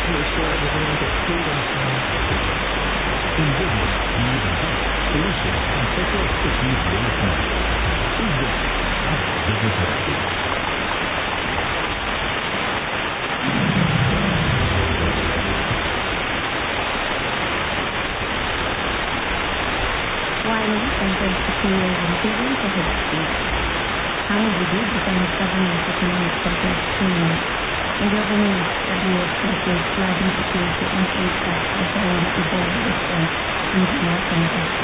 to assure everyone gets freedom from in business, you need advice, solutions, and special expertise right now. Who's this? Business Academy. Wiley sentenced to 2 years in prison for his speech. Hamidou defends government's economic progress team. In global news, WHO says flooding appears to increase that comparing the Ebola response in the American West.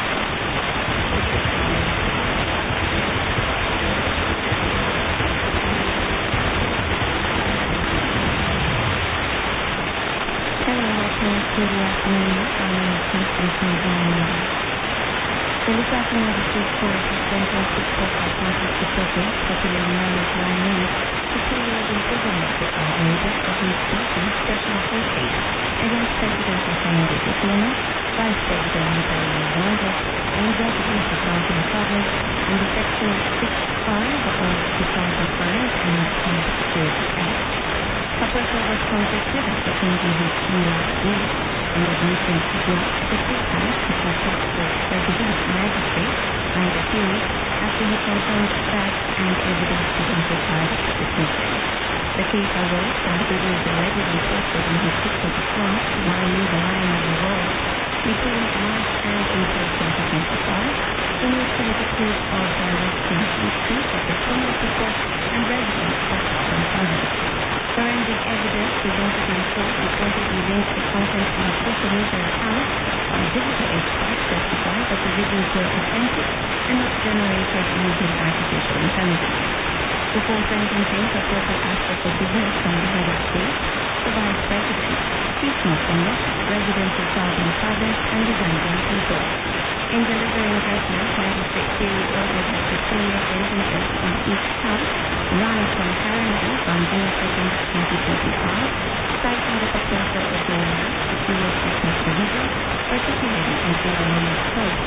Hello, welcome to the afternoon. My name is Constance Mizani. The Lusaka Magistrate Court has sentenced its co-partners to prison, particularly known as Limeade, to 2 years imprisonment for outrages for hate speech and special hatred against President Hakainde Hichilema, Vice President Mutari Mwanza, and the President of Southern Province under Section 6(5) of the Cyber Crimes and Cybersecurity Act. Kaposo was convicted of defending his last week and admitting to block the system to protect the President Magistrate and accused after he confirmed facts and evidence presented by the prosecution. The case arose when videos allegedly posted on his TikTok account Wiley the Lion of the World between March and April 2025, in which he was accused of directing hate speech at the senior people and residents of Southern Province. Forensic evidence presented in court reportedly linked the content on social media accounts by digital experts testified that the videos were authentic and not generated using artificial intelligence. Before sentencing, Kaposo asked for forgiveness from the head of state, the vice president, chief Muslim, residents of Southern Province, and the Zambian people. In delivering judgment, Magistrate Siri ordered that the 2-year sentences on each count run concurrently from June 2nd, 2025, citing the potential of the law to serious business provisions, particularly in Illinois Code,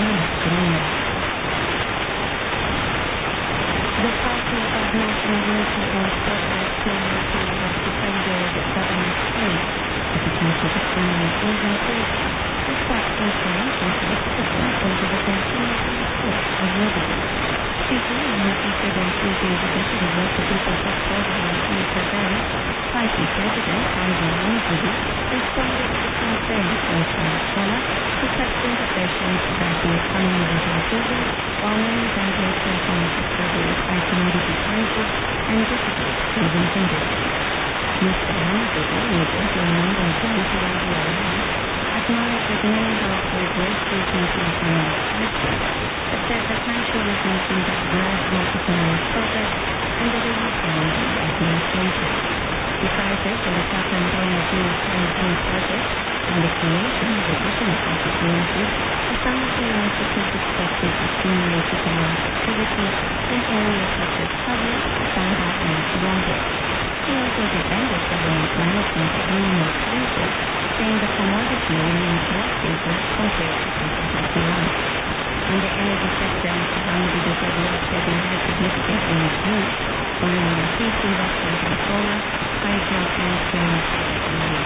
The Party of National Unity and Progress (PNUP) has defended government aid to potential economic Asian trade, despite concerns with criticism over the continued export of revenue. Speaking on the featured on Tuesday's edition of What the People Talk program on today, Party President Hamza Hamidou responded to the concerns voiced by a scholar who touched into questions about the economy was improving, while many Zambian persons are struggling by commodity prices and difficult saving conditions. Mr. Hamidou, who is also a member of the Nicaraguan Alliance, acknowledged that many households were facing economic hardship, but said the country was making gradual economic progress under the Hakainde administration. He cited the Lusaka Donor Dual Campaign project and the creation of additional opportunities for some of the initiatives expected to stimulate economic activity in areas such as Kabu, Samba, and Kiwanja. He also defended government management of numerous resources, saying the commodity remains more stable compared to 2021. In the energy sector, Mr. Hamidou said load shedding has significantly reduced, owing increased investment in solar, hydro, and wind power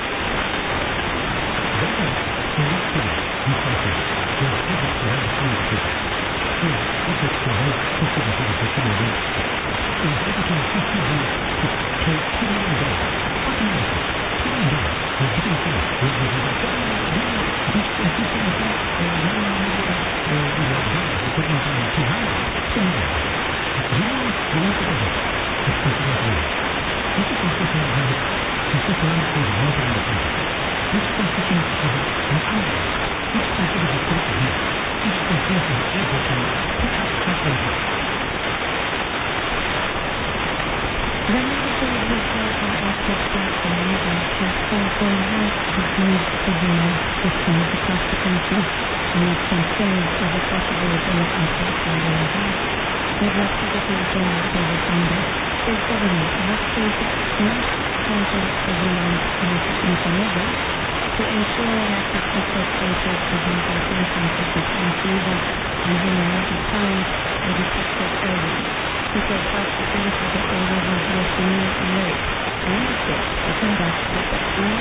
systems across the country amid concerns over possible Ebola outbreaks in the region. Federal Secretary General David Anda says government has created mass contact surveillance mechanisms to ensure that suspected cases presenting symptoms such as fever and hemorrhagic signs are detected early. He said hospitals with the A-level USME alert and equipped to conduct effective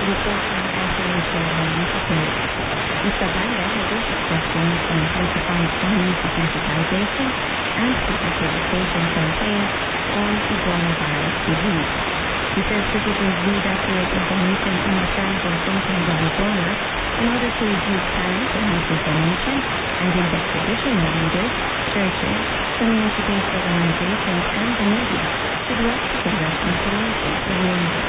reporting isolation when necessary. Mr. Banda has also questioned the intensified community sensitization and public education campaign on coronavirus disease. He says citizens need accurate information on the signs and symptoms of Ebola in order to reduce panic and misinformation, and invest traditional leaders, churches, community-based organizations, and the media should work together in promoting awareness.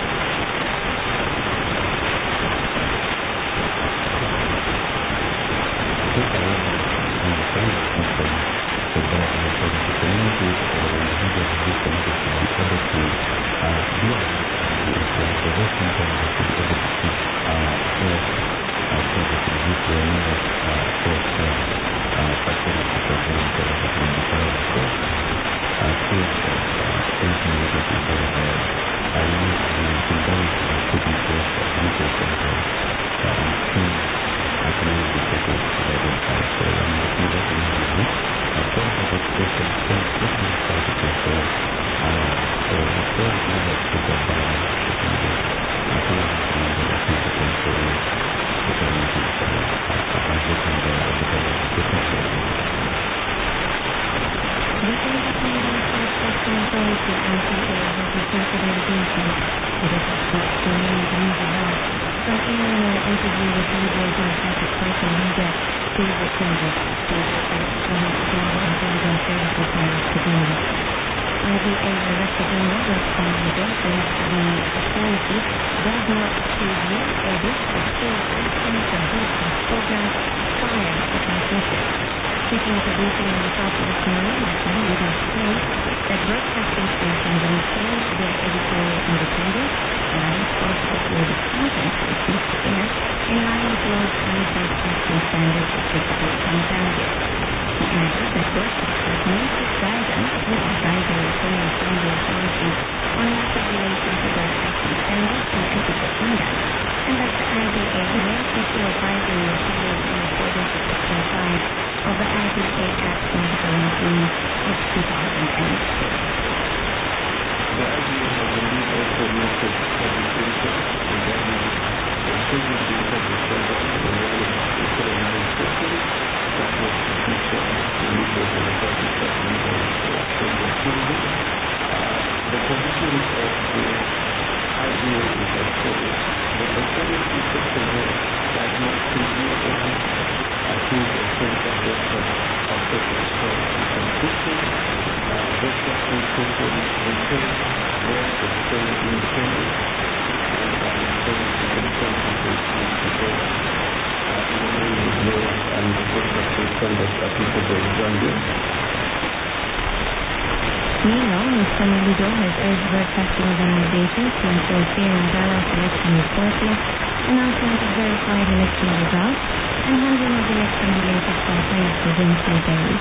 Meanwhile, Mr. Molido has urged broadcasting organizations to ensure fair and balanced election reporting, announcement of verified election results, and handling of election-related complaints within 3 days.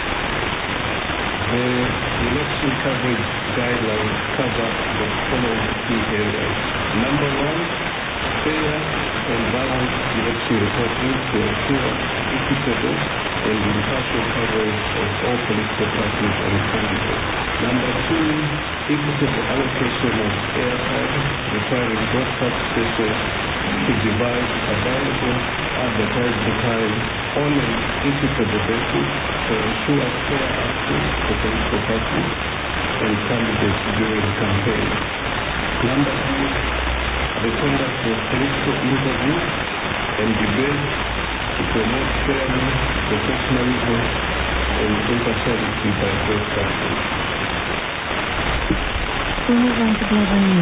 The election coverage guidelines cover the following key areas. Number one, fair and balanced election reporting to ensure equitable and impartial coverage of all political parties and candidates. Number two, equitable allocation of airtime, requiring broadcast stations to divide available advertising time on an equitable basis to ensure fair access to political parties and candidates during campaigns. Number three, the conduct of political interviews and debates to promote fairness, professionalism, and impartiality by broadcasters. We move on to global news.